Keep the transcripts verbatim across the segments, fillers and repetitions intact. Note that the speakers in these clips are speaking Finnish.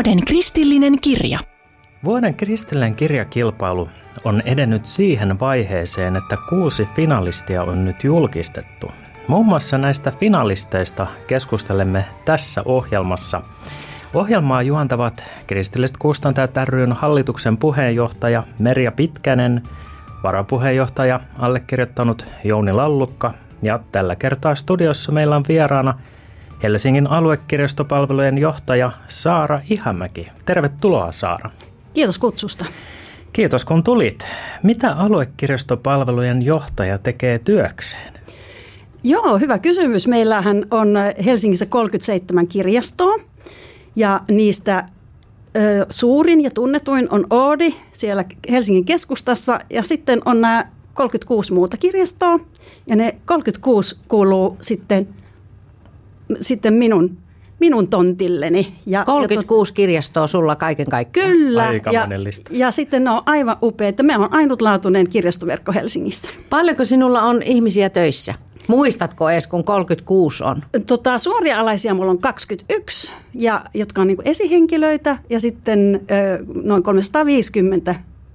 Vuoden kristillinen kirja. Vuoden kristillinen kirjakilpailu on edennyt siihen vaiheeseen, että kuusi finalistia on nyt julkistettu. Muun muassa näistä finalisteista keskustelemme tässä ohjelmassa. Ohjelmaa juontavat Kristilliset kustantajat ry:n hallituksen puheenjohtaja Merja Pitkänen, varapuheenjohtaja allekirjoittanut Jouni Lallukka ja tällä kertaa studiossa meillä on vieraana Helsingin aluekirjastopalvelujen johtaja Saara Ihamäki. Tervetuloa, Saara. Kiitos kutsusta. Kiitos kun tulit. Mitä aluekirjastopalvelujen johtaja tekee työkseen? Joo, hyvä kysymys. Meillähän on Helsingissä kolmekymmentäseitsemän kirjastoa ja niistä ö, suurin ja tunnetuin on Oodi siellä Helsingin keskustassa ja sitten on nämä kolmekymmentäkuusi muuta kirjastoa ja ne kolmekymmentäkuusi kuuluu sitten, sitten minun minun tontilleni. Ja, kolmekymmentäkuusi ja tot... kirjastoa sulla kaiken kaikkiaan. Kyllä, ja, ja sitten ne on aivan upeita. Meillä on ainutlaatuinen kirjastoverkko Helsingissä. Paljonko sinulla on ihmisiä töissä? Muistatko edes, kun kolmekymmentäkuusi on? Tota, suoria alaisia mulla on kaksikymmentäyksi, ja, jotka on niin kuin esihenkilöitä, ja sitten ö, noin kolmesataaviisikymmentä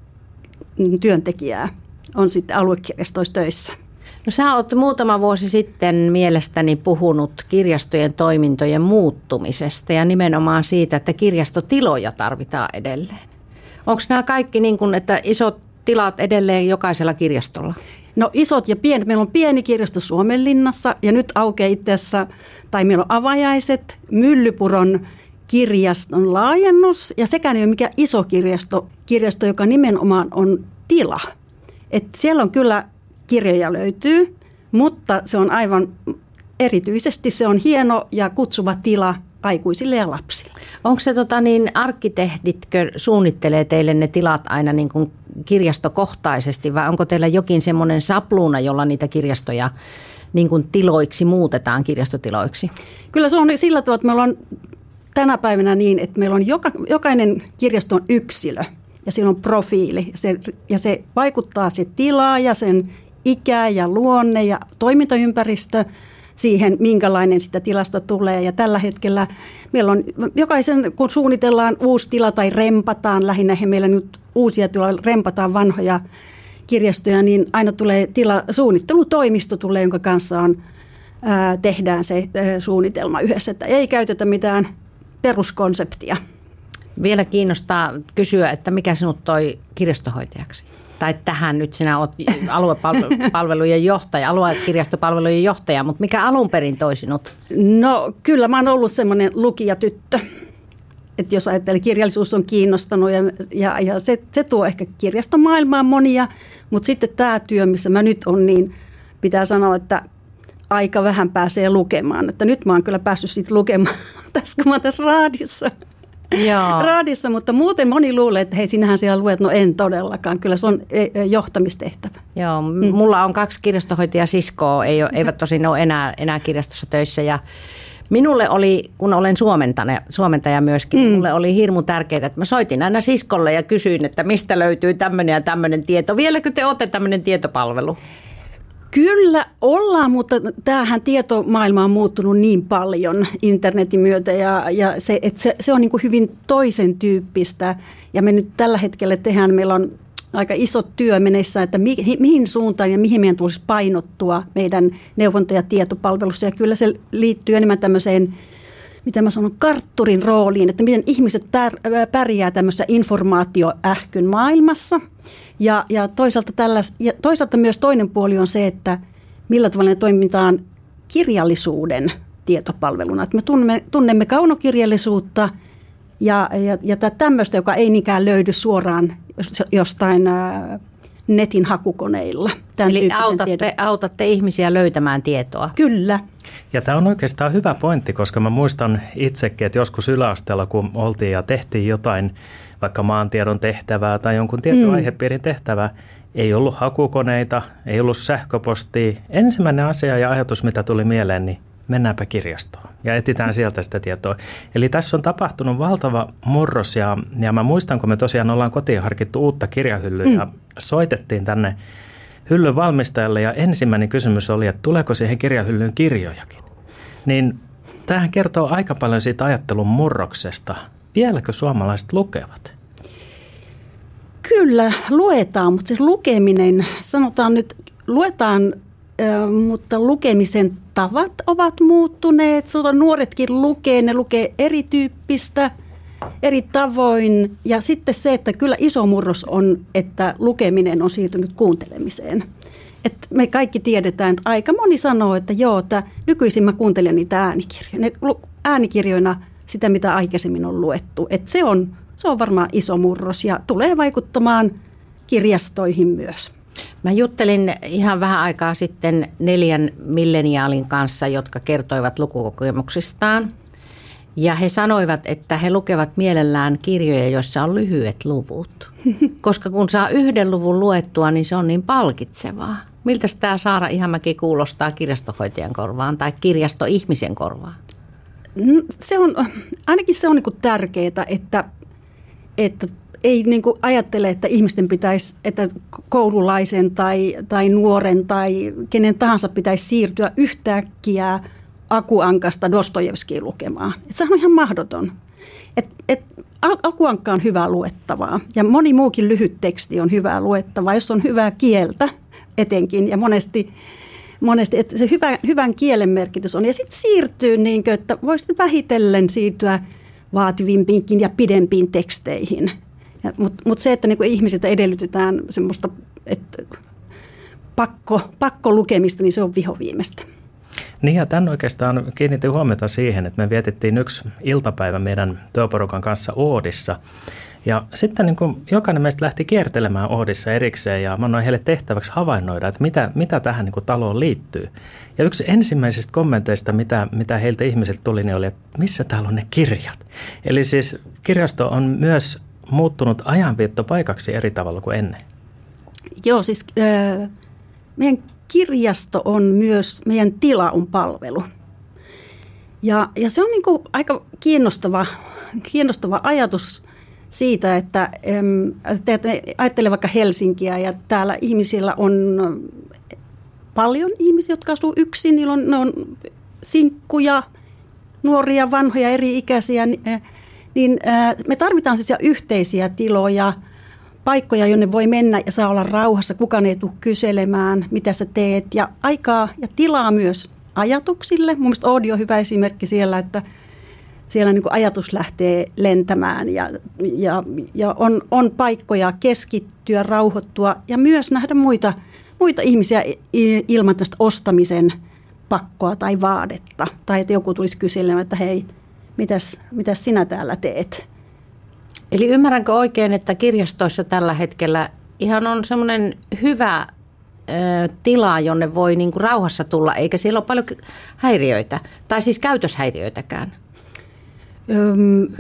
työntekijää on sitten aluekirjastoissa töissä. No sä oot muutama vuosi sitten mielestäni puhunut kirjastojen toimintojen muuttumisesta ja nimenomaan siitä, että kirjastotiloja tarvitaan edelleen. Onko nämä kaikki niin kuin, että isot tilat edelleen jokaisella kirjastolla? No isot ja pienet. Meillä on pieni kirjasto Suomenlinnassa ja nyt aukeaa itse asiassa, tai meillä on avajaiset, Myllypuron kirjaston laajennus ja sekään ei ole mikään iso kirjasto, kirjasto joka nimenomaan on tila. Et siellä on kyllä kirjoja löytyy, mutta se on aivan erityisesti se on hieno ja kutsuva tila aikuisille ja lapsille. Onko se tota niin, arkkitehditkö suunnittelee teille ne tilat aina niin kuin kirjastokohtaisesti vai onko teillä jokin semmoinen sapluuna, jolla niitä kirjastoja niin kuin tiloiksi muutetaan kirjastotiloiksi? Kyllä se on sillä tavalla, että meillä on tänä päivänä niin, että meillä on joka, jokainen kirjasto on yksilö ja sillä on profiili ja se, ja se vaikuttaa se tilaa ja sen ikä ja luonne ja toimintaympäristö siihen, minkälainen sitä tilasta tulee. Ja tällä hetkellä meillä on jokaisen, kun suunnitellaan uusi tila tai rempataan, lähinnä meillä nyt uusia tiloja, rempataan vanhoja kirjastoja, niin aina tulee tila, suunnittelutoimisto tulee, jonka kanssa on, ää, tehdään se ää, suunnitelma yhdessä. Että ei käytetä mitään peruskonseptia. Vielä kiinnostaa kysyä, että mikä sinut toi kirjastohoitajaksi? Tai tähän nyt sinä olet aluepalvelujen johtaja, aluekirjastopalvelujen johtaja, mutta mikä alun perin toi sinut? No kyllä mä oon ollut semmoinen lukijatyttö, että jos ajattelee, kirjallisuus on kiinnostanut ja, ja, ja se, se tuo ehkä kirjastomaailmaan monia, mutta sitten tämä työ, missä mä nyt on, niin pitää sanoa, että aika vähän pääsee lukemaan. Että nyt mä oon kyllä päässyt siitä lukemaan tässä, kun mä oon tässä raadissa. Joo. raadissa, mutta muuten moni luulee, että hei, sinähän siellä luet, no en todellakaan. Kyllä se on johtamistehtävä. Joo, mm. mulla on kaksi kirjastohoitajasiskoa, ei ole, eivät tosin ole enää, enää kirjastossa töissä ja minulle oli, kun olen suomentaja, suomentaja myöskin, mm. mulle oli hirmu tärkeää, että mä soitin aina siskolle ja kysyin, että mistä löytyy tämmöinen ja tämmöinen tieto. Vieläkö te olette tämmöinen tietopalvelu? Kyllä ollaan, mutta tämähän tietomaailma on muuttunut niin paljon internetin myötä ja, ja se, että se, se on niin kuin hyvin toisen tyyppistä. Ja me nyt tällä hetkellä tehdään, meillä on aika iso työ menessä, että mi, mihin suuntaan ja mihin meidän tulisi painottua meidän neuvonta- ja tietopalvelussa. Ja kyllä se liittyy enemmän tämmöiseen, mitä mä sanon, kartturin rooliin, että miten ihmiset pär, pärjää tämmöisessä informaatioähkyn maailmassa. Ja, ja, toisaalta tälläs, ja toisaalta myös toinen puoli on se, että millä tavalla ne toimitaan kirjallisuuden tietopalveluna. Että me tunnemme, tunnemme kaunokirjallisuutta ja, ja, ja tämmöistä, joka ei niinkään löydy suoraan jostain ää, netin hakukoneilla. Eli autatte, autatte ihmisiä löytämään tietoa. Kyllä. Ja tämä on oikeastaan hyvä pointti, koska mä muistan itsekin, että joskus yläasteella, kun oltiin ja tehtiin jotain, vaikka maantiedon tehtävää tai jonkun tietyn mm. aihepiirin tehtävää, ei ollut hakukoneita, ei ollut sähköpostia. Ensimmäinen asia ja ajatus, mitä tuli mieleen, niin mennäänpä kirjastoon ja etsitään sieltä sitä tietoa. Eli tässä on tapahtunut valtava murros ja, ja mä muistan, kun me tosiaan ollaan kotiin harkittu uutta kirjahyllyä mm. ja soitettiin tänne hyllyn valmistajalle ja ensimmäinen kysymys oli, että tuleeko siihen kirjahyllyyn kirjojakin. Niin tämähän kertoo aika paljon siitä ajattelun murroksesta, vieläkö suomalaiset lukevat? Kyllä luetaan, mutta se lukeminen, sanotaan nyt, luetaan, mutta lukemisen tavat ovat muuttuneet. Sanotaan, nuoretkin lukee, ne lukee erityyppistä, eri tavoin. Ja sitten se, että kyllä iso murros on, että lukeminen on siirtynyt kuuntelemiseen. Et me kaikki tiedetään, että aika moni sanoo, että joo, että nykyisin mä kuuntelen niitä äänikirjoja. Ne äänikirjoina sitä, mitä aikaisemmin on luettu. Et se on, se on varmaan iso murros ja tulee vaikuttamaan kirjastoihin myös. Mä juttelin ihan vähän aikaa sitten neljän milleniaalin kanssa, jotka kertoivat lukukokemuksistaan. Ja he sanoivat, että he lukevat mielellään kirjoja, joissa on lyhyet luvut. Koska kun saa yhden luvun luettua, niin se on niin palkitsevaa. Miltä tämä Saara Ihamäki kuulostaa kirjastohoitajan korvaan tai kirjastoihmisen korvaan? Se on, ainakin se on niin kuin tärkeää, että, että ei niin kuin ajattele, että ihmisten pitäisi, että koululaisen tai, tai nuoren tai kenen tahansa pitäisi siirtyä yhtäkkiä Aku Ankasta Dostojevskiin lukemaan. Et se on ihan mahdoton. Et, et, Aku Ankka on hyvää luettavaa ja moni muukin lyhyt teksti on hyvää luettavaa, jos on hyvää kieltä etenkin ja monesti, monesti että se hyvä, hyvän kielen merkitys on. Ja sitten siirtyy, niin kuin, että voisi vähitellen siirtyä vaativimpiinkin ja pidempiin teksteihin. Mutta mut se, että niinku ihmisiltä edellytetään semmoista että pakko, pakko lukemista, niin se on vihoviimeistä. Niin ja tämän oikeastaan kiinnitin huomiota siihen, että me vietettiin yksi iltapäivä meidän työporukan kanssa Oodissa. Ja sitten niin kuin jokainen meistä lähti kiertelemään Oodissa erikseen ja mä annoin heille tehtäväksi havainnoida, että mitä, mitä tähän niin kuin taloon liittyy. Ja yksi ensimmäisistä kommenteista, mitä, mitä heiltä ihmisiltä tuli, niin oli, että missä täällä on ne kirjat. Eli siis kirjasto on myös muuttunut ajanviettopaikaksi eri tavalla kuin ennen. Joo, siis äh, meidän kirjasto on myös, meidän tila on palvelu. Ja, ja se on niin kuin aika kiinnostava, kiinnostava ajatus siitä, että ähm, ajattelen vaikka Helsinkiä ja täällä ihmisillä on paljon ihmisiä, jotka asuu yksin. Niillä on, ne on sinkkuja, nuoria, vanhoja, eri-ikäisiä. Niin äh, me tarvitaan siis yhteisiä tiloja, paikkoja, jonne voi mennä ja saa olla rauhassa. Kukaan ei tule kyselemään, mitä sä teet. Ja aikaa ja tilaa myös ajatuksille. Mun mielestä Oodi on hyvä esimerkki siellä, että siellä niin kuin ajatus lähtee lentämään ja, ja, ja on, on paikkoja keskittyä, rauhoittua ja myös nähdä muita, muita ihmisiä ilman tästä ostamisen pakkoa tai vaadetta. Tai että joku tulisi kyselemään, että hei, mitäs, mitäs sinä täällä teet? Eli ymmärränkö oikein, että kirjastoissa tällä hetkellä ihan on semmoinen hyvä ö, tila, jonne voi niin kuin rauhassa tulla, eikä siellä ole paljon häiriöitä, tai siis käytöshäiriöitäkään? Öm,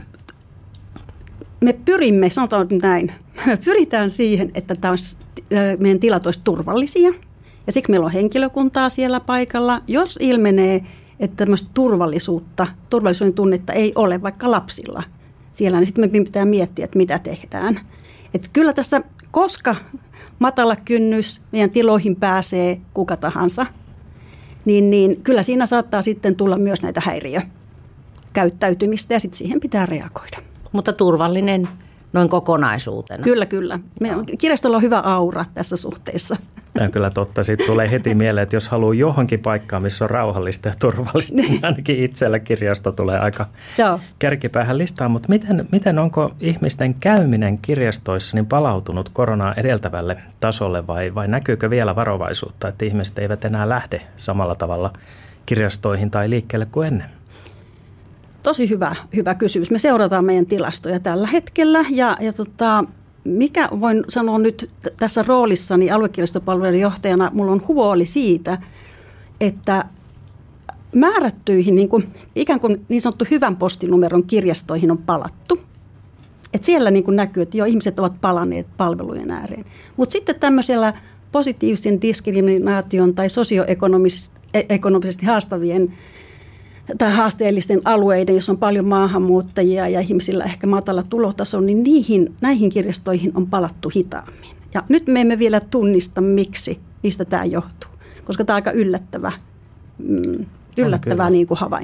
me pyrimme, sanotaan näin, pyritään siihen, että taas, meidän tilat olisi turvallisia, ja siksi meillä on henkilökuntaa siellä paikalla. Jos ilmenee, että tämmöistä turvallisuutta, turvallisuuden tunnetta ei ole vaikka lapsilla siellä, niin sitten me pitää miettiä, että mitä tehdään. Että kyllä tässä, koska matala kynnys meidän tiloihin pääsee kuka tahansa, niin, niin kyllä siinä saattaa sitten tulla myös näitä häiriökäyttäytymistä ja sitten siihen pitää reagoida. Mutta turvallinen noin kokonaisuutena. Kyllä, kyllä. Meidän kirjastolla on hyvä aura tässä suhteessa. Tämä on kyllä totta. Sitten tulee heti mieleen, että jos haluaa johonkin paikkaan, missä on rauhallista ja turvallista, niin ainakin itsellä kirjasto tulee aika Joo. kärkipäähän listaan. Mutta miten, miten onko ihmisten käyminen kirjastoissa niin palautunut koronaa edeltävälle tasolle vai, vai näkyykö vielä varovaisuutta, että ihmiset eivät enää lähde samalla tavalla kirjastoihin tai liikkeelle kuin ennen? Tosi hyvä, hyvä kysymys. Me seurataan meidän tilastoja tällä hetkellä ja, ja tota, mikä voin sanoa nyt tässä roolissani aluekirjastopalveluiden johtajana, mulla on huoli siitä, että määrättyihin niin kuin, ikään kuin niin sanottu hyvän postinumeron kirjastoihin on palattu. Et siellä niin kuin näkyy, että jo ihmiset ovat palanneet palvelujen ääreen. Mutta sitten tämmöisellä positiivisen diskriminaation tai sosioekonomisesti haastavien tai haasteellisten alueiden, jos on paljon maahanmuuttajia ja ihmisillä ehkä matala tulotaso, niin niihin, näihin kirjastoihin on palattu hitaammin. Ja nyt me emme vielä tunnista, miksi, mistä tämä johtuu, koska tämä on aika yllättävä, mm, yllättävä niin kuin havainto.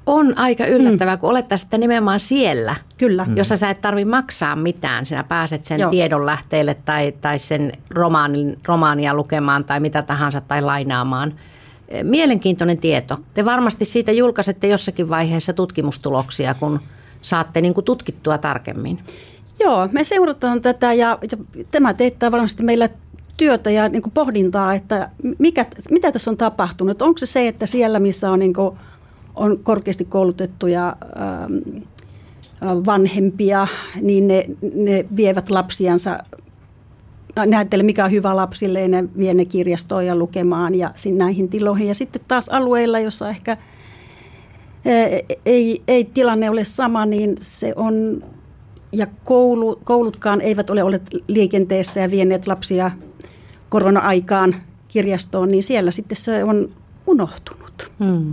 On aika yllättävää, mm. kun olettaisiin, että nimenomaan siellä, Kyllä. Mm. jossa sä et tarvitse maksaa mitään. Sinä pääset sen Joo. tiedon lähteelle tai, tai sen romaanin, romaania lukemaan tai mitä tahansa tai lainaamaan. Mielenkiintoinen tieto. Te varmasti siitä julkaisette jossakin vaiheessa tutkimustuloksia, kun saatte niin kuin tutkittua tarkemmin. Joo, me seurataan tätä ja, ja tämä teettää varmasti meillä työtä ja niin kuin pohdintaa, että mikä, mitä tässä on tapahtunut. Onko se se, että siellä, missä on, niin kuin, on korkeasti koulutettuja ähm, vanhempia, niin ne, ne vievät lapsiansa, näyttelee mikä on hyvä lapsille, ja ne vie ne kirjastoon ja lukemaan ja näihin tiloihin. Ja sitten taas alueilla, jossa ehkä ei, ei tilanne ole sama, niin se on, ja koulu, koulutkaan eivät ole olleet liikenteessä ja vieneet lapsia korona-aikaan kirjastoon, niin siellä sitten se on unohtunut. Hmm.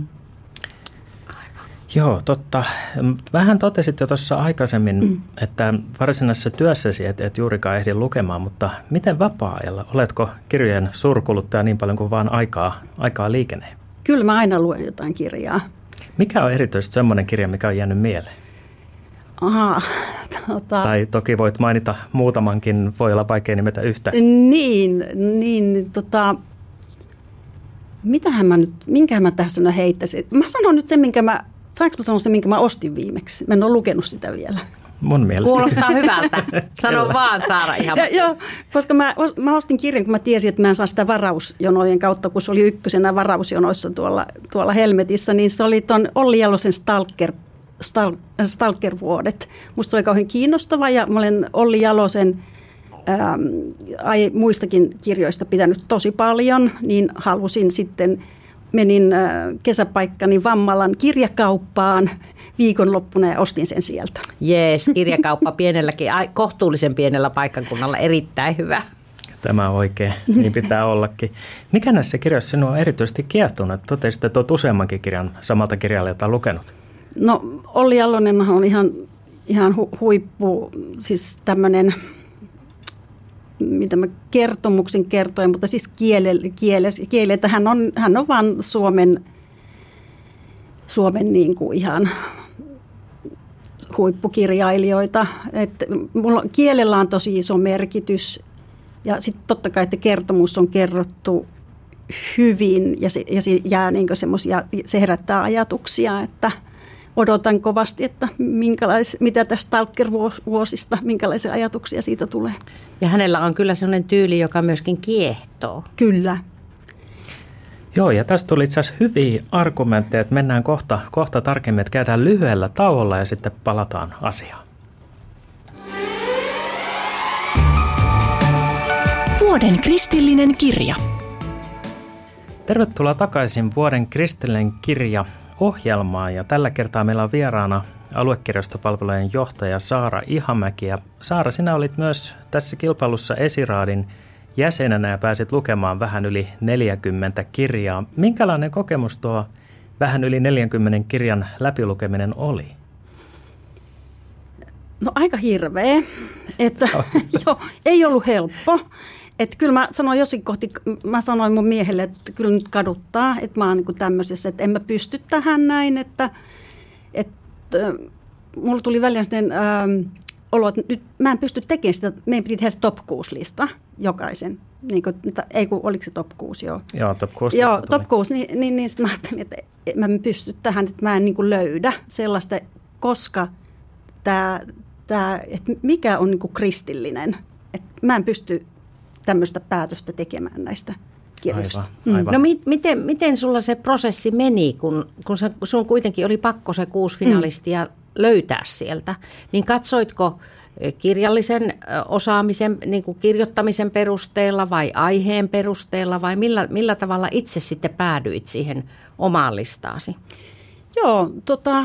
Joo, totta. Vähän totesit jo tuossa aikaisemmin, mm. että varsinaisessa työssäsi et, et juurikaan ehdi lukemaan, mutta miten vapaa-ajalla? Oletko kirjojen suurkuluttaja niin paljon kuin vaan aikaa, aikaa liikenee? Kyllä mä aina luen jotain kirjaa. Mikä on erityisesti semmoinen kirja, mikä on jäänyt mieleen? Aha, tota... Tai toki voit mainita muutamankin, voi olla vaikea nimetä yhtä. Niin, niin tota... Mitähän mä nyt, minkähän mä tässä heittäisin? Mä sanon nyt sen, minkä mä... Saanko mä sanoa sen, minkä mä ostin viimeksi? Mä en ole lukenut sitä vielä. Mun mielestä. Kuulostaa hyvältä. Sano vaan, Saara, ihan. Ja, joo, koska mä, mä ostin kirjan, kun mä tiesin, että mä en saa sitä varausjonojen kautta, kun se oli ykkösenä varausjonoissa tuolla, tuolla Helmetissä, niin se oli ton Olli Jalosen Stalker, Stal, Stalker-vuodet. Musta se oli kauhean kiinnostava ja mä olen Olli Jalosen ää, ai, muistakin kirjoista pitänyt tosi paljon, niin halusin sitten... Menin kesäpaikkani Vammalan kirjakauppaan viikonloppuna ja ostin sen sieltä. Jees, kirjakauppa pienelläkin, kohtuullisen pienellä paikkakunnalla, erittäin hyvä. Tämä on oikein, niin pitää ollakin. Mikä näissä kirjoissa sinua on erityisesti kiehtonut? Totesit, että olet useammankin kirjan samalta kirjailijalta lukenut. No Olli Jalonen on ihan, ihan hu, huippu, siis tämmöinen... mitä mä kertomuksen kertoin, mutta siis kiele, kiele, kiele että hän on, hän on vaan Suomen, Suomen niin kuin ihan huippukirjailijoita. Että mulla, kielellä on tosi iso merkitys ja sitten totta kai, että kertomus on kerrottu hyvin ja se, ja se jää niin kuin semmoisia, se herättää ajatuksia, että odotan kovasti, että mitä tästä Stalker-vuosista, minkälaisia ajatuksia siitä tulee. Ja hänellä on kyllä sellainen tyyli, joka myöskin kiehtoo. Kyllä. Joo, ja tästä tuli itse asiassa hyviä argumentteja, että mennään kohta, kohta tarkemmin, että käydään lyhyellä tauolla ja sitten palataan asiaan. Vuoden kristillinen kirja. Tervetuloa takaisin Vuoden kristillinen kirja ohjelmaan ja tällä kertaa meillä on vieraana aluekirjastopalvelujen johtaja Saara Ihamäki. Ja Saara, sinä olit myös tässä kilpailussa Esiraadin jäsenenä ja pääsit lukemaan vähän yli neljäkymmentä kirjaa. Minkälainen kokemus tuo vähän yli neljänkymmenen kirjan läpilukeminen oli? No aika hirveä, että jo, ei ollut helppo. Että kyllä mä sanoin jossakin kohti, mä sanoin mun miehelle, että kyllä nyt kaduttaa, että mä oon niin kuin tämmöisessä, että en mä pysty tähän näin, että, että mulla tuli välillä sellainen ähm, olo, että nyt mä en pysty tekemään sitä, meidän piti tehdä se top kuusi-lista jokaisen, niin kuin, ei kun oliko se top kuusi, joo. Joo, top kuusi. Joo, top kuusi, niin, niin, niin sitten mä ajattelin, että mä en pysty tähän, että mä en niin kuin löydä sellaista, koska tämä, tämä että mikä on niin kuin kristillinen, että mä en pysty tämmöistä päätöstä tekemään näistä kirjoista. Aivan, aivan. No mi- miten, miten sulla se prosessi meni, kun, kun sä, sun kuitenkin oli pakko se kuusi finalistia mm. löytää sieltä, niin katsoitko kirjallisen osaamisen, niin kuin kirjoittamisen perusteella vai aiheen perusteella vai millä, millä tavalla itse sitten päädyit siihen omaan listaasi? Joo, tota,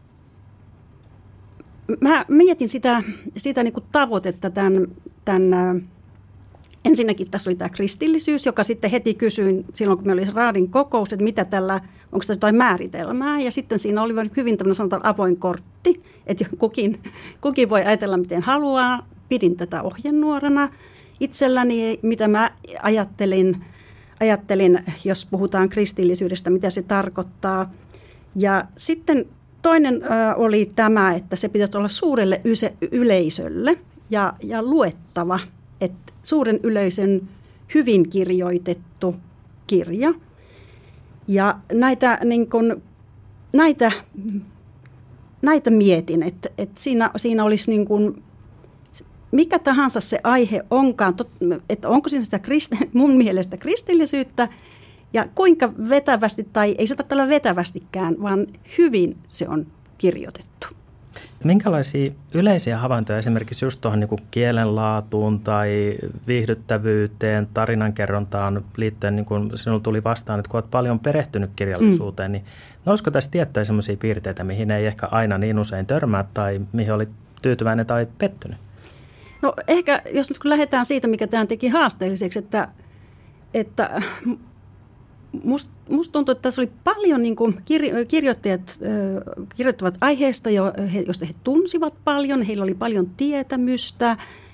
mä mietin sitä, sitä niin kuin tavoitetta tämän, tämän ensinnäkin tässä oli tämä kristillisyys, joka sitten heti kysyin silloin, kun me oli raadin kokous, että mitä tällä, onko tässä jotain määritelmää. Ja sitten siinä oli hyvin tämmöinen sanotaan avoin kortti, että kukin, kukin voi ajatella miten haluaa. Pidin tätä ohjenuorana itselläni, mitä mä ajattelin, ajattelin, jos puhutaan kristillisyydestä, mitä se tarkoittaa. Ja sitten toinen ö, oli tämä, että se pitäisi olla suurelle yse, yleisölle ja, ja luettava, että suuren yleisön hyvin kirjoitettu kirja. Ja näitä, niin kun, näitä, näitä mietin, että, että siinä, siinä olisi niin kun, mikä tahansa se aihe onkaan, että onko siinä sitä mun mielestä kristillisyyttä ja kuinka vetävästi, tai ei se tarvitse olla vetävästikään, vaan hyvin se on kirjoitettu. Minkälaisia yleisiä havaintoja esimerkiksi just tuohon niin kielenlaatuun tai viihdyttävyyteen, tarinankerrontaan liittyen, niin kuin sinulla tuli vastaan, että kun olet paljon perehtynyt kirjallisuuteen, mm. niin olisiko tässä tiettyjä sellaisia piirteitä, mihin ei ehkä aina niin usein törmää tai mihin oli tyytyväinen tai pettynyt? No ehkä, jos nyt kun lähdetään siitä, mikä tämän teki haasteelliseksi, että, että musta must tuntuu, että tässä oli paljon niin kuin kir- kirjoittajat äh, kirjoittavat aiheesta, jo, he, josta he tunsivat paljon, heillä oli paljon tietämystä,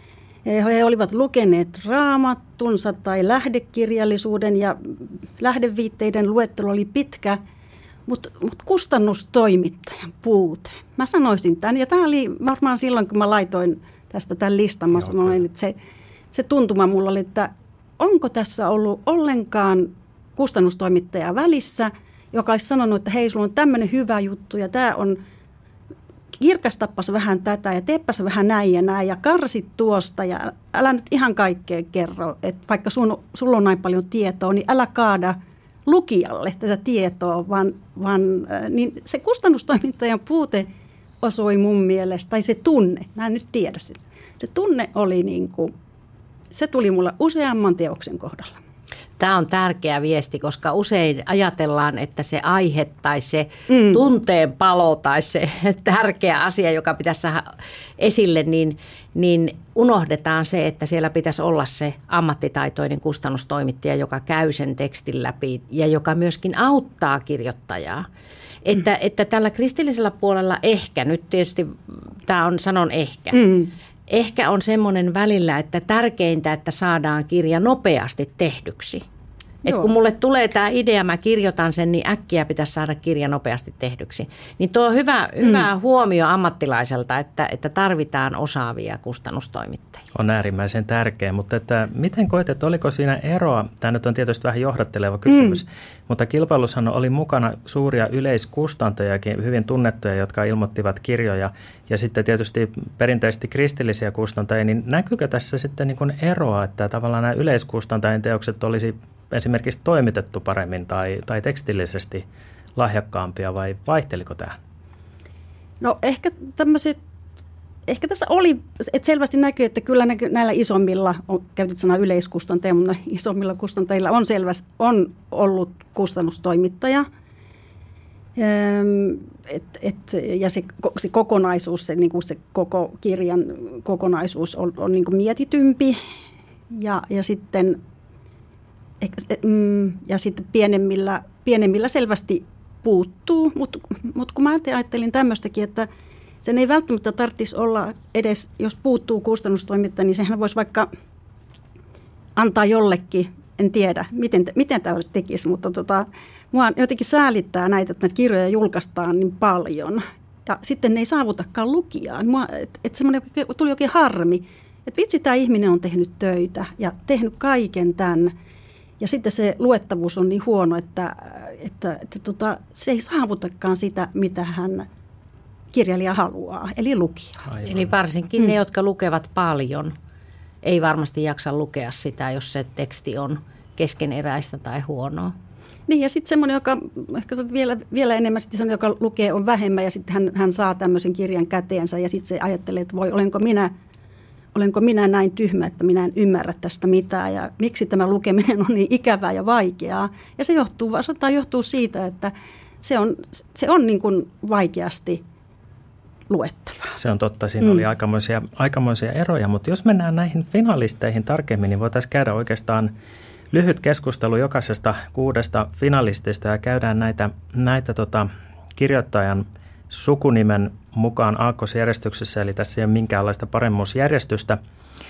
he olivat lukeneet raamattunsa tai lähdekirjallisuuden ja lähdeviitteiden luettelo oli pitkä, mutta mut kustannustoimittajan puute. Mä sanoisin tämän, ja tämä oli varmaan silloin, kun mä laitoin tästä tämän listan, mä sanoin, että se, se tuntuma mulla oli, että onko tässä ollut ollenkaan kustannustoimittaja välissä, joka olisi sanonut, että hei, sulla on tämmöinen hyvä juttu ja tämä on, kirkastappas vähän tätä ja teeppäs vähän näin ja näin ja karsit tuosta ja älä nyt ihan kaikkea kerro, että vaikka sun, sulla on näin paljon tietoa, niin älä kaada lukijalle tätä tietoa, vaan, vaan niin se kustannustoimittajan puute osui mun mielestä, tai se tunne, mä en nyt tiedä sitä, se tunne oli niin kuin, se tuli mulla useamman teoksen kohdalla. Tämä on tärkeä viesti, koska usein ajatellaan, että se aihe tai se mm. tunteen palo tai se tärkeä asia, joka pitäisi saada esille, niin, niin unohdetaan se, että siellä pitäisi olla se ammattitaitoinen kustannustoimittaja, joka käy sen tekstin läpi ja joka myöskin auttaa kirjoittajaa. Että, mm. että tällä kristillisellä puolella ehkä, nyt tietysti tämä on, sanon ehkä, mm. Ehkä on semmoinen välillä, että tärkeintä, että saadaan kirja nopeasti tehdyksi. Että kun mulle tulee tämä idea, mä kirjoitan sen, niin äkkiä pitäisi saada kirja nopeasti tehdyksi. Niin tuo on hyvä, mm. hyvä huomio ammattilaiselta, että, että tarvitaan osaavia kustannustoimittajia. On äärimmäisen tärkeä, mutta että miten koet, että oliko siinä eroa? Tämä nyt on tietysti vähän johdatteleva kysymys, mm. mutta kilpailussahan oli mukana suuria yleiskustantajakin, hyvin tunnettuja, jotka ilmoittivat kirjoja. Ja sitten tietysti perinteisesti kristillisiä kustantajia, niin näkyykö tässä sitten niin kuin eroa, että tavallaan nämä yleiskustantajien teokset olisi esimerkiksi toimitettu paremmin tai, tai tekstillisesti lahjakkaampia vai vaihteliko tämä? No ehkä tämmöiset, ehkä tässä oli, että selvästi näkyy, että kyllä näillä isommilla, on käytetty sanaa yleiskustantaja, mutta isommilla kustantajilla on selvästi on ollut kustannustoimittaja. Et, et, ja se, se kokonaisuus, se, niin kuin se koko kirjan kokonaisuus on, on niin kuin mietitympi ja, ja sitten ja sitten pienemmillä, pienemmillä selvästi puuttuu, mutta mut kun mä ajattelin tämmöistäkin, että sen ei välttämättä tarvitsisi olla edes, jos puuttuu kustannustoimittaja, niin sehän voisi vaikka antaa jollekin, en tiedä, miten, miten tälle tekisi, mutta tota, mua jotenkin säälittää näitä, että näitä kirjoja julkaistaan niin paljon ja sitten ne ei saavutakaan lukijaa. Että et semmoinen tuli oikein harmi, että vitsi, tämä ihminen on tehnyt töitä ja tehnyt kaiken tämän. Ja sitten se luettavuus on niin huono, että, että, että tota, se ei saavutakaan sitä, mitä hän kirjailija haluaa, eli lukija. Aivan. Eli varsinkin mm. ne, jotka lukevat paljon, ei varmasti jaksa lukea sitä, jos se teksti on keskeneräistä tai huonoa. Niin, ja sitten semmoinen, joka ehkä vielä, vielä enemmän sitten semmoinen, joka lukee on vähemmän, ja sitten hän, hän saa tämmöisen kirjan käteensä, ja sitten se ajattelee, että voi, olenko minä... Olenko minä näin tyhmä, että minä en ymmärrä tästä mitään ja miksi tämä lukeminen on niin ikävää ja vaikeaa. Ja se johtuu, saattaa johtua siitä, että se on, se on niin kuin vaikeasti luettavaa. Se on totta, siinä mm. oli aikamoisia, aikamoisia eroja, mutta jos mennään näihin finalisteihin tarkemmin, niin voitaisiin käydä oikeastaan lyhyt keskustelu jokaisesta kuudesta finalistista ja käydään näitä, näitä tota, kirjoittajan sukunimen mukaan aakkosjärjestyksessä, eli tässä ei ole minkäänlaista paremmuusjärjestystä.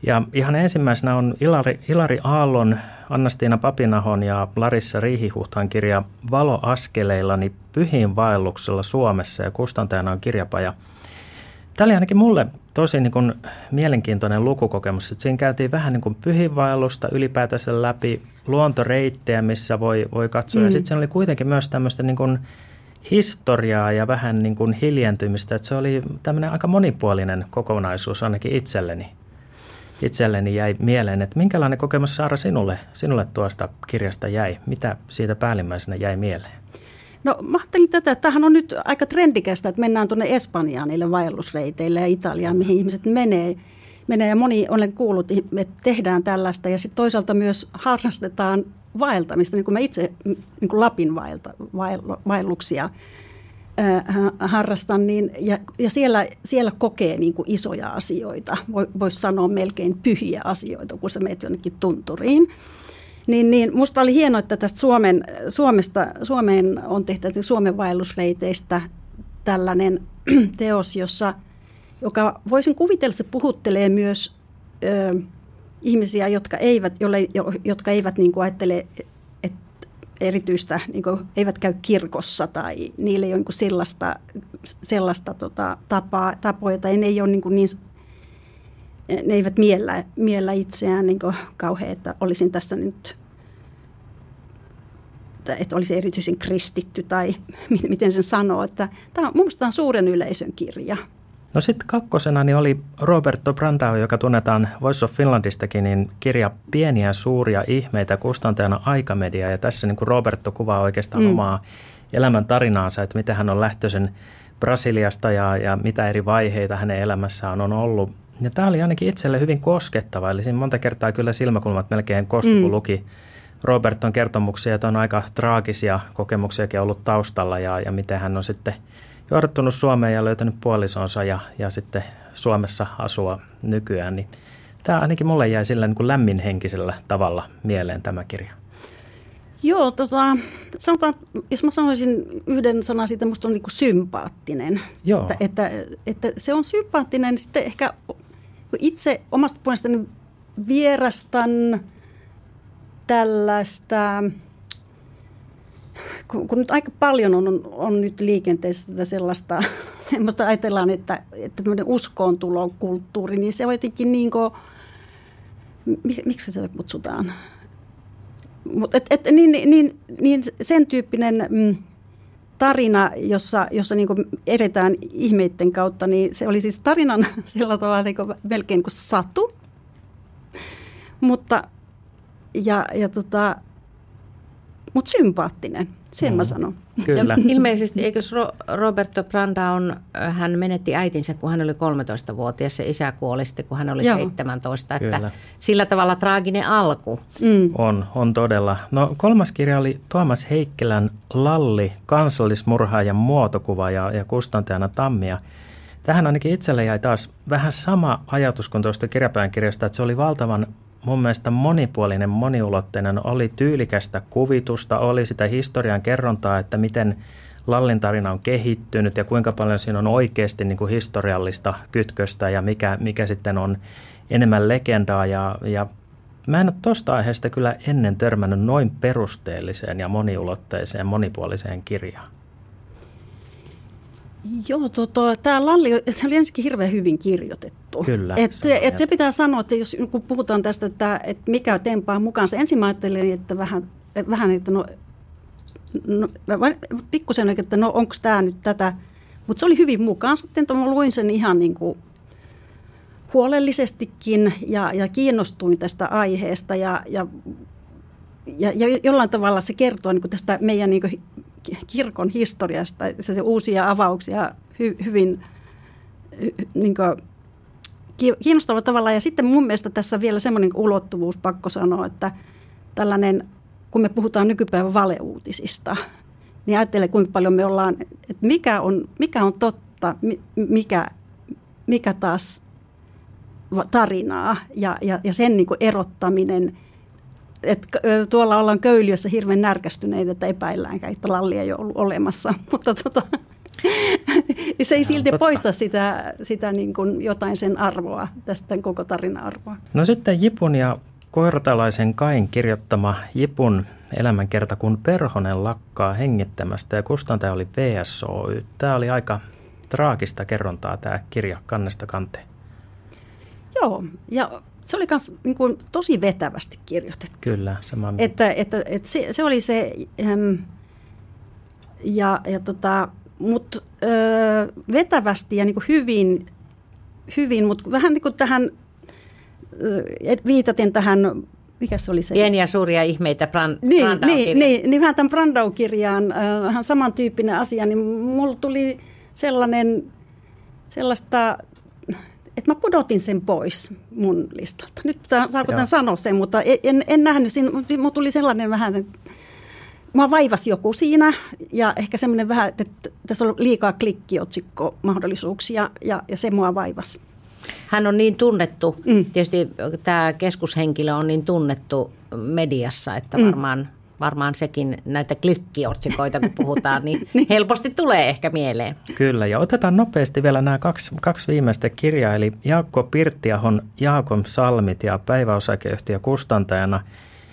Ja ihan ensimmäisenä on Ilari, Ilari Aallon, Anna-Stiina Papinahon ja Larissa Riihihuhtaan kirja Valoaskeleillani pyhiin vaelluksella Suomessa, ja kustantajana on Kirjapaja. Tämä oli ainakin mulle tosi niin kuin mielenkiintoinen lukukokemus, että siinä käytiin vähän niin kuin pyhiinvaellusta ylipäätänsä läpi, luontoreittejä, missä voi, voi katsoa. Mm. Ja sitten siinä oli kuitenkin myös tämmöistä niin kuin historiaa ja vähän niin kuin hiljentymistä, että se oli tämmöinen aika monipuolinen kokonaisuus ainakin itselleni. Itselleni jäi mieleen, että minkälainen kokemus, Saara, sinulle, sinulle tuosta kirjasta jäi? Mitä siitä päällimmäisenä jäi mieleen? No mä ajattelin tätä, että tämähän on nyt aika trendikästä, että mennään tuonne Espanjaan niille vaellusreiteille ja Italiaan, mihin ihmiset menee. menee. Ja moni olen kuullut, että tehdään tällaista ja sitten toisaalta myös harrastetaan vaeltamista, niin kuin mä itse niin kuin Lapin vaelta, vael, vaelluksia äh, harrastan. Niin, ja ja siellä, siellä kokee niin kuin isoja asioita, voisi sanoa melkein pyhiä asioita, kun sä menet jonnekin tunturiin. Niin, niin musta oli hienoa, että tästä Suomen, Suomesta, Suomeen on tehty Suomen vaellusreiteistä tällainen teos, jossa, joka voisin kuvitella, se puhuttelee myös ö, ihmisiä, jotka eivät, jolle, jotka eivät niin kuin ajattele, että erityistä, niin kuin, eivät käy kirkossa tai niillä ei ole niin kuin sellaista, sellaista tota, tapaa, tapoja tai ne ei ole niin, kuin niin ne eivät miellä, miellä itseään niin kuin kauhean, että olisin tässä nyt, että olisi erityisen kristitty tai miten sen sanoo. Että tämä on, mun mielestä tämä on suuren yleisön kirja. No sitten kakkosena niin oli Roberto Brandao, joka tunnetaan Voice of Finlandistakin, niin kirja Pieniä suuria ihmeitä, kustantajana Aikamedia. Ja tässä niin kuin Roberto kuvaa oikeastaan mm. omaa elämän tarinaansa, että miten hän on lähtöisin Brasiliasta ja, ja mitä eri vaiheita hänen elämässään on ollut. Ja tämä oli ainakin itselle hyvin koskettava, eli siinä monta kertaa kyllä silmäkulmat melkein kostui, kun mm. luki Roberton kertomuksia, että on aika traagisia kokemuksiakin ollut taustalla ja, ja miten hän on sitten jouduttunut Suomeen ja löytänyt puolisonsa ja, ja sitten Suomessa asua nykyään. Niin tämä ainakin mulle jäi sillä niin kuin lämminhenkisellä tavalla mieleen tämä kirja. Joo, tota, sanotaan, jos mä sanoisin yhden sanan siitä, musta on niin kuin sympaattinen. Joo. Että, että, että se on sympaattinen, sitten ehkä itse omasta puolestani vierastan tällaista, kun, kun nyt aika paljon on, on nyt liikenteessä tätä sellaista, semmoista ajatellaan, että, että tämmöinen uskoontulokulttuuri, niin se on jotenkin niin kuin, miksi sitä kutsutaan? Mut et, et, niin, niin, niin sen tyyppinen mm, tarina, jossa, jossa niin kuin edetään ihmeiden kautta, niin se oli siis tarinan sillä tavalla niin kuin melkein kuin satu. Mutta, ja, ja tota, mutta sympaattinen, sen mm. mä sanon. Kyllä. Ja ilmeisesti, eikö Roberto Brandao, hän menetti äitinsä, kun hän oli kolmetoistavuotias, ja isä kuoli sitten, kun hän oli Joo. seitsemäntoista. Että Kyllä. sillä tavalla traaginen alku. Mm. On, on todella. No kolmas kirja oli Tuomas Heikkilän Lalli, kansallismurhaajan muotokuva ja, ja kustantajana Tammia. Tähän ainakin itselle jäi taas vähän sama ajatus kuin tuosta kirjapäivän kirjasta, että se oli valtavan mun mielestä monipuolinen, moniulotteinen, oli tyylikästä kuvitusta, oli sitä historian kerrontaa, että miten Lallin tarina on kehittynyt ja kuinka paljon siinä on oikeasti niin kuin historiallista kytköstä ja mikä, mikä sitten on enemmän legendaa. Ja, ja mä en ole tuosta aiheesta kyllä ennen törmännyt noin perusteelliseen ja moniulotteiseen, monipuoliseen kirjaan. Joo, tota, tämä Lalli, se oli ensinnäkin hirveän hyvin kirjoitettu. Kyllä. Et, se, et se pitää sanoa, että jos kun puhutaan tästä, että, että mikä tempaa mukaansa. Ensin mä ajattelin, että vähän, vähän että no, no pikkusen, että no onko tämä nyt tätä. Mutta se oli hyvin mukaan. Sitten mä luin sen ihan niin kuin huolellisestikin ja, ja kiinnostuin tästä aiheesta. Ja, ja, ja, ja jollain tavalla se kertoo niin kuin tästä meidän niin kuin kirkon historiasta, se uusia avauksia hy, hyvin hy, niin kuin kiinnostavalla tavalla. Ja sitten mun mielestä tässä vielä semmoinen ulottuvuus, pakko sanoa, että tällainen, kun me puhutaan nykypäivän valeuutisista, niin ajattele kuinka paljon me ollaan, että mikä on, mikä on totta, mikä, mikä taas tarinaa ja, ja, ja sen niin kuin erottaminen. Että tuolla ollaan Köyliössä hirveän närkästyneitä, että epäilläänkään, että Lalli ei ole ollut olemassa. Mutta tota. Se ei silti poista sitä, sitä niin kuin jotain sen arvoa, tästä koko tarinan arvoa. No sitten Jipun ja koirtalaisen Kain kirjoittama Jipun elämänkerta, kun perhonen lakkaa hengittämästä ja kustantaja oli V S O Y. Tämä oli aika traagista kerrontaa tämä kirja kannesta kanteen. Joo, ja se oli myös niin kuin tosi vetävästi kirjoitettu. Kyllä, sama. Että, että, että se, se oli se, ähm, ja, ja tota, mutta äh, vetävästi ja niin kuin hyvin, hyvin, mutta vähän niin kuin tähän, äh, viitaten tähän, mikä se oli se? Pieniä suuria ihmeitä, Brand, niin, Brandau-kirja. Niin, niin, niin vähän tämän Brandau-kirjaan, äh, samantyyppinen asia, niin mulla tuli sellainen, sellaista, että mä pudotin sen pois mun listalta. Nyt saako tämän sanoa sen, mutta en, en nähnyt, siinä mulla tuli sellainen vähän, että mua vaivasi joku siinä ja ehkä semmoinen vähän, että tässä on liikaa klikkiotsikko-mahdollisuuksia ja, ja se mua vaivasi. Hän on niin tunnettu, Mm. tietysti tämä keskushenkilö on niin tunnettu mediassa, että varmaan, varmaan sekin näitä klikkiotsikoita kun puhutaan, niin helposti tulee ehkä mieleen. Kyllä, ja otetaan nopeasti vielä nämä kaksi, kaksi viimeistä kirjaa, eli Jaakko Pirttiahon Jaakon salmit ja päiväosakeyhtiö kustantajana.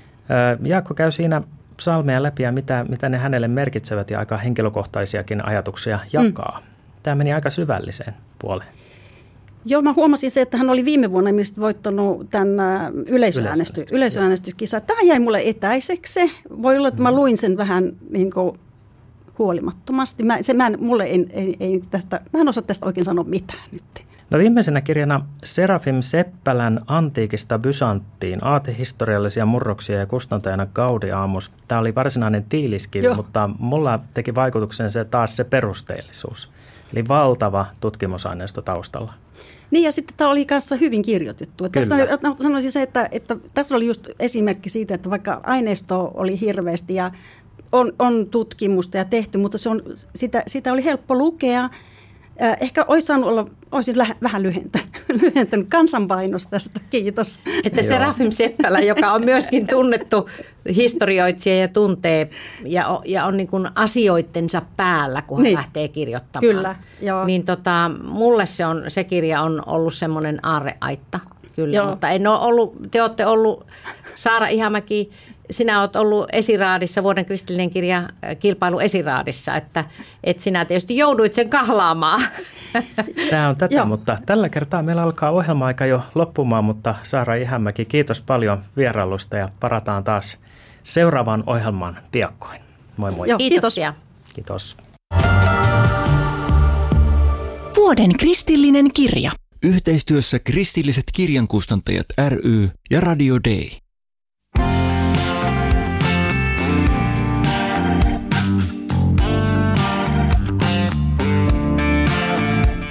Jaakko käy siinä psalmeja läpi ja mitä, mitä ne hänelle merkitsevät ja aika henkilökohtaisiakin ajatuksia jakaa. Mm. Tämä meni aika syvälliseen puoleen. Joo, mä huomasin se, että hän oli viime vuonna voittanut tämän yleisöäänesty, yleisöäänestyskisan. Tämä jäi mulle etäiseksi. Voi olla, että mä luin sen vähän niin kuin huolimattomasti. Mä, se, mä, en, mulle ei, ei, ei tästä, mä en osaa tästä oikein sanoa mitään nyt. No viimeisenä kirjana Serafim Seppälän Antiikista Bysanttiin, aatehistoriallisia murroksia ja kustantajana Gaudiamus. Tämä oli varsinainen tiiliskivi, Joo. mutta mulla teki vaikutuksen se taas se perusteellisuus. Eli valtava tutkimusaineisto taustalla. Niin ja sitten tämä oli kanssa hyvin kirjoitettu. Tässä oli, sanoisin se, että, että tässä oli just esimerkki siitä, että vaikka aineisto oli hirveästi ja on, on tutkimusta ja tehty, mutta se on, sitä, sitä oli helppo lukea. Ehkä olisi saanut olla, olisin lähe, vähän lyhentänyt, lyhentänyt kansanpainosta tästä, kiitos. Että Serafim Seppälä, joka on myöskin tunnettu historioitsija ja tuntee ja, ja on niin kuin asioittensa päällä, kun hän niin. lähtee kirjoittamaan. Kyllä, joo. Niin tota, mulle se, on, se kirja on ollut semmoinen aarreaitta, kyllä. Joo. Mutta en ole ollut, te olette ollut, Saara Ihamäki, sinä olet ollut esiraadissa, vuoden kristillinen kirja kilpailu esiraadissa, että, että sinä tietysti jouduit sen kahlaamaan. Tämä on tätä, Joo. mutta tällä kertaa meillä alkaa ohjelma-aika jo loppumaan, mutta Saara Ihamäki, kiitos paljon vierailusta ja parataan taas seuraavaan ohjelmaan piakkoin. Moi moi. Joo, Kiitoksia. Kiitos. Vuoden kristillinen kirja. Yhteistyössä Kristilliset kirjankustantajat ry ja Radio Day.